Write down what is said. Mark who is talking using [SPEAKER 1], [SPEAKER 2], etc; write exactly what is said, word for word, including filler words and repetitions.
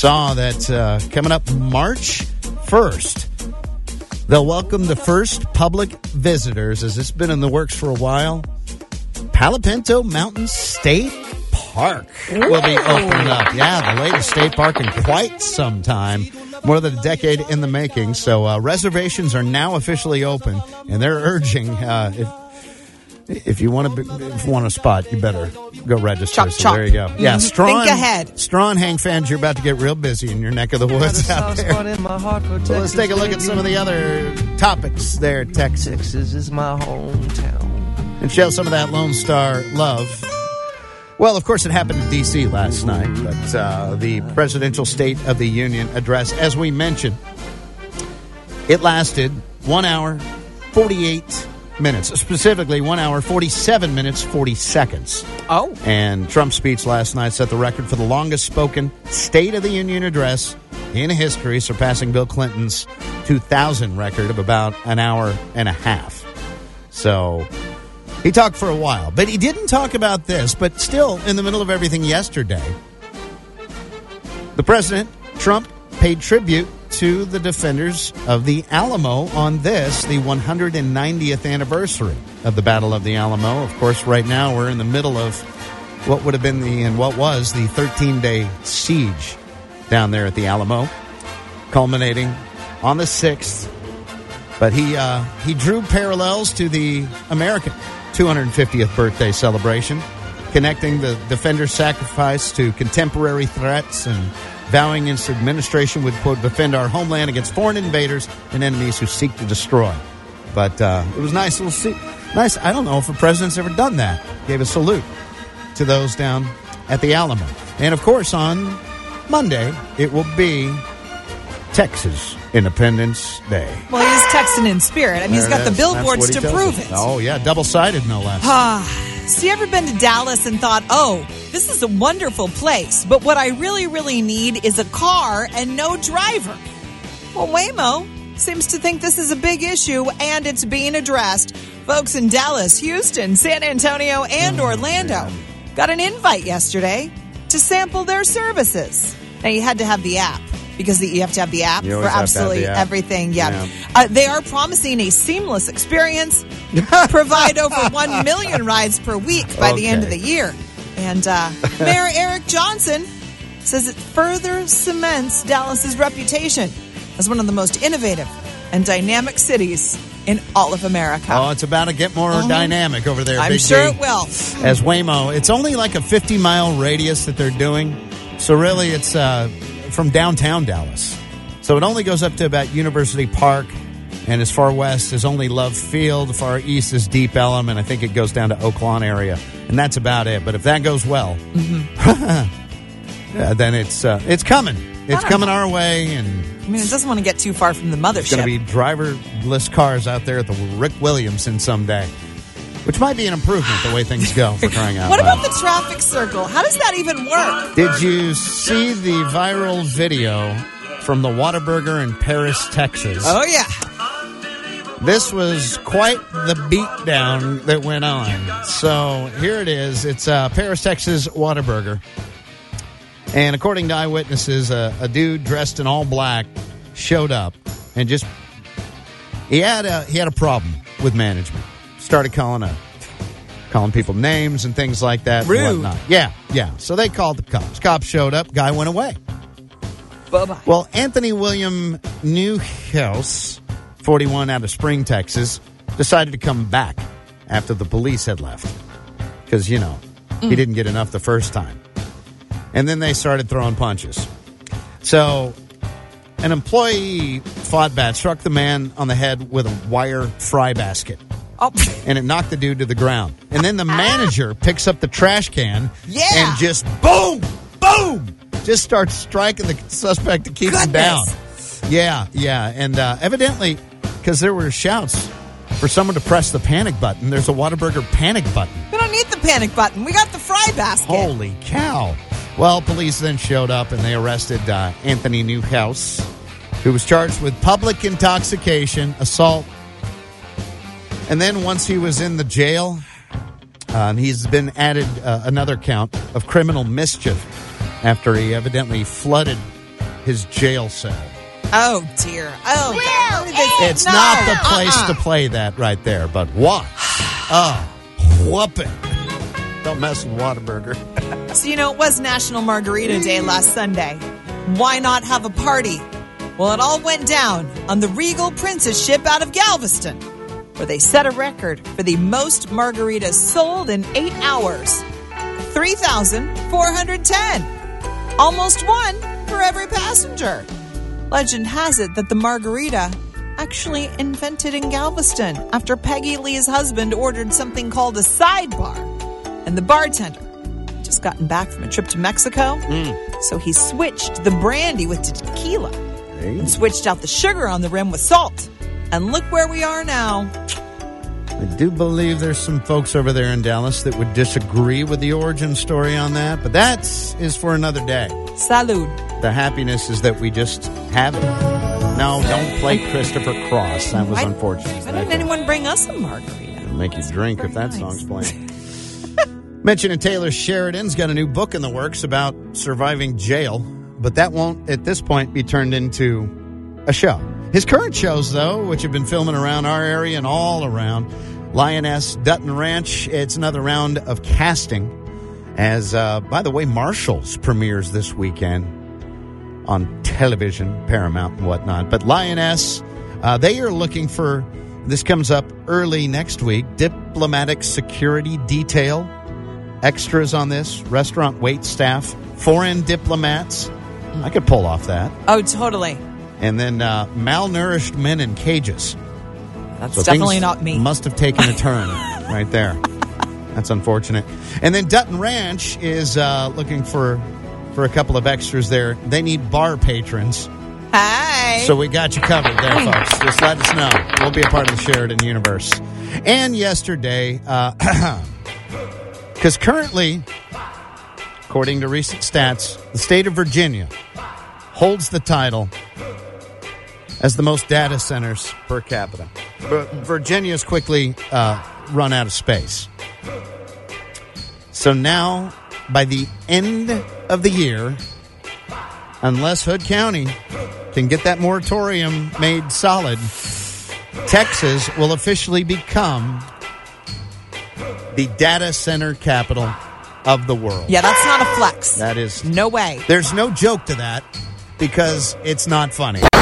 [SPEAKER 1] saw that uh, coming up March first, they'll welcome the first public visitors, as it's been in the works for a while. Palo Pinto Mountain State Park will be opening up. Yeah, the latest state park in quite some time. More than a decade in the making. So uh, reservations are now officially open, and they're urging uh, if if you want to if you want a spot, you better go register.
[SPEAKER 2] Chop,
[SPEAKER 1] so
[SPEAKER 2] chop.
[SPEAKER 1] there you go. Yeah, Strawn.
[SPEAKER 2] Think ahead.
[SPEAKER 1] Strawn Hang fans, you're about to get real busy in your neck of the woods out there. So let's take a look at some of the other topics there, Texas.
[SPEAKER 3] Texas is my hometown.
[SPEAKER 1] And show some of that Lone Star love. Well, of course, it happened in D C last night, but uh, the Presidential State of the Union address, as we mentioned, it lasted one hour, forty-eight minutes. Specifically, one hour, forty-seven minutes, forty seconds.
[SPEAKER 2] Oh.
[SPEAKER 1] And Trump's speech last night set the record for the longest spoken State of the Union address in history, surpassing Bill Clinton's two thousand record of about an hour and a half. So he talked for a while, but he didn't talk about this. But still, in the middle of everything yesterday, the president, Trump, paid tribute to the defenders of the Alamo on this, the one hundred ninetieth anniversary of the Battle of the Alamo. Of course, right now we're in the middle of what would have been the, and what was the thirteen-day siege down there at the Alamo, culminating on the sixth. But he uh, he drew parallels to the American two hundred fiftieth birthday celebration, connecting the defender's sacrifice to contemporary threats and vowing its administration would, quote, defend our homeland against foreign invaders and enemies who seek to destroy. But uh, it was nice little see- nice. I don't know if a president's ever done that. Gave a salute to those down at the Alamo. And, of course, on Monday, it will be Texas Independence Day.
[SPEAKER 2] Well, he's Texan in spirit. I mean, he's
[SPEAKER 1] There
[SPEAKER 2] got
[SPEAKER 1] it
[SPEAKER 2] the
[SPEAKER 1] is.
[SPEAKER 2] billboards
[SPEAKER 1] That's
[SPEAKER 2] to
[SPEAKER 1] what he
[SPEAKER 2] prove
[SPEAKER 1] tells
[SPEAKER 2] it.
[SPEAKER 1] us. Oh, yeah, double-sided, no less.
[SPEAKER 2] Ah. So you ever been to Dallas and thought, oh, this is a wonderful place, but what I really, really need is a car and no driver? Well, Waymo seems to think this is a big issue, and it's being addressed. Folks in Dallas, Houston, San Antonio, and Orlando got an invite yesterday to sample their services. Now, you had to have the app, because the, you have to have the app
[SPEAKER 1] You
[SPEAKER 2] for
[SPEAKER 1] always have to have
[SPEAKER 2] absolutely
[SPEAKER 1] the app.
[SPEAKER 2] everything. Yeah,
[SPEAKER 1] Yeah.
[SPEAKER 2] Uh, they are promising a seamless experience, provide over one million rides per week by the end of
[SPEAKER 1] Okay.
[SPEAKER 2] the year. And uh, Mayor Eric Johnson says it further cements Dallas's reputation as one of the most innovative and dynamic cities in all of America.
[SPEAKER 1] Oh, it's about to get more
[SPEAKER 2] Uh-huh.
[SPEAKER 1] dynamic over there,
[SPEAKER 2] I'm
[SPEAKER 1] Big
[SPEAKER 2] sure
[SPEAKER 1] D.
[SPEAKER 2] it will.
[SPEAKER 1] As Waymo, it's only like a fifty-mile radius that they're doing. So really, it's uh, from downtown Dallas. So it only goes up to about University Park, and as far west as only Love Field. Far east is Deep Ellum, and I think it goes down to Oak Lawn area. And that's about it. But if that goes well,
[SPEAKER 2] Mm-hmm.
[SPEAKER 1] yeah, then it's uh, it's coming. It's
[SPEAKER 2] don't
[SPEAKER 1] coming
[SPEAKER 2] know.
[SPEAKER 1] our way, and
[SPEAKER 2] I mean, it doesn't want to get too far from the
[SPEAKER 1] it's
[SPEAKER 2] mothership.
[SPEAKER 1] going to be driverless cars out there at the Rick Williamson someday, which might be an improvement the way things go, for crying out
[SPEAKER 2] What
[SPEAKER 1] loud.
[SPEAKER 2] about the traffic circle? How does that even work?
[SPEAKER 1] Did you see the viral video from the Whataburger in Paris, Texas?
[SPEAKER 2] Oh, yeah.
[SPEAKER 1] This was quite the beatdown that went on. So here it is. It's uh, Paris, Texas Whataburger. And according to eyewitnesses, uh, a dude dressed in all black showed up and just he had a he had a problem with management. Started calling a calling people names and things like that.
[SPEAKER 2] Rude.
[SPEAKER 1] And whatnot. Yeah, yeah. So they called the cops. Cops showed up. Guy went away.
[SPEAKER 2] Bye-bye.
[SPEAKER 1] Well, Anthony William Newhouse, forty-one, out of Spring, Texas, decided to come back after the police had left. Because, you know, mm. he didn't get enough the first time. And then they started throwing punches. So an employee fought back, struck the man on the head with a wire fry basket.
[SPEAKER 2] Oh.
[SPEAKER 1] And it knocked the dude to the ground. And then the manager picks up the trash can
[SPEAKER 2] Yeah.
[SPEAKER 1] and just boom, boom, just starts striking the suspect to keep him down.
[SPEAKER 2] Goodness.
[SPEAKER 1] Yeah, yeah. And uh, evidently, because there were shouts for someone to press the panic button, there's a Whataburger panic button.
[SPEAKER 2] We don't need the panic button. We got the fry basket.
[SPEAKER 1] Holy cow. Well, police then showed up and they arrested uh, Anthony Newhouse, who was charged with public intoxication, assault. And then once he was in the jail, uh, he's been added uh, another count of criminal mischief after he evidently flooded his jail cell.
[SPEAKER 2] Oh, dear. Oh,
[SPEAKER 4] Will,
[SPEAKER 2] this-
[SPEAKER 1] It's
[SPEAKER 2] no.
[SPEAKER 1] not the place
[SPEAKER 2] Uh-uh.
[SPEAKER 1] to play that right there, but what? Oh, whooping. Don't mess with Whataburger.
[SPEAKER 2] So, you know, it was National Margarita Day last Sunday. Why not have a party? Well, it all went down on the Regal Princess ship out of Galveston, where they set a record for the most margaritas sold in eight hours. three thousand four hundred ten. Almost one for every passenger. Legend has it that the margarita actually invented in Galveston after Peggy Lee's husband ordered something called a sidebar. And the bartender had just gotten back from a trip to Mexico,
[SPEAKER 1] Mm.
[SPEAKER 2] so he switched the brandy with tequila
[SPEAKER 1] Hey.
[SPEAKER 2] and switched out the sugar on the rim with salt. And look where we are now.
[SPEAKER 1] I do believe there's some folks over there in Dallas that would disagree with the origin story on that, but that is for another day.
[SPEAKER 2] Salud.
[SPEAKER 1] The happiness is that we just have it. No, don't play Christopher Cross. That was
[SPEAKER 2] Why-
[SPEAKER 1] unfortunate.
[SPEAKER 2] Why didn't anyone bring us a margarita?
[SPEAKER 1] It'll make you drink if that
[SPEAKER 2] Very nice.
[SPEAKER 1] song's playing. Mentioning Taylor Sheridan's got a new book in the works about surviving jail, but that won't, at this point, be turned into a show. His current shows, though, which have been filming around our area and all around, Lioness, Dutton Ranch, it's another round of casting. As, uh, by the way, Marshall's premieres this weekend on television, Paramount and whatnot. But Lioness, uh, they are looking for, this comes up early next week, diplomatic security detail. Extras on this, restaurant wait staff, foreign diplomats. I could pull off that.
[SPEAKER 2] Oh, totally.
[SPEAKER 1] And then uh, malnourished men in cages.
[SPEAKER 2] That's
[SPEAKER 1] So
[SPEAKER 2] definitely
[SPEAKER 1] things
[SPEAKER 2] not me.
[SPEAKER 1] Must have taken a turn right there. That's unfortunate. And then Dutton Ranch is uh, looking for for a couple of extras there. They need bar patrons.
[SPEAKER 2] Hi.
[SPEAKER 1] So we got you covered there, folks. Just let us know. We'll be a part of the Sheridan universe. And yesterday, because currently, according to recent stats, the state of Virginia holds the title as the most data centers per capita. But Virginia's quickly uh, run out of space. So now, by the end of the year, unless Hood County can get that moratorium made solid, Texas will officially become the data center capital of the world.
[SPEAKER 2] Yeah, that's not a flex.
[SPEAKER 1] That is,
[SPEAKER 2] No way.
[SPEAKER 1] there's no joke to that because it's not funny.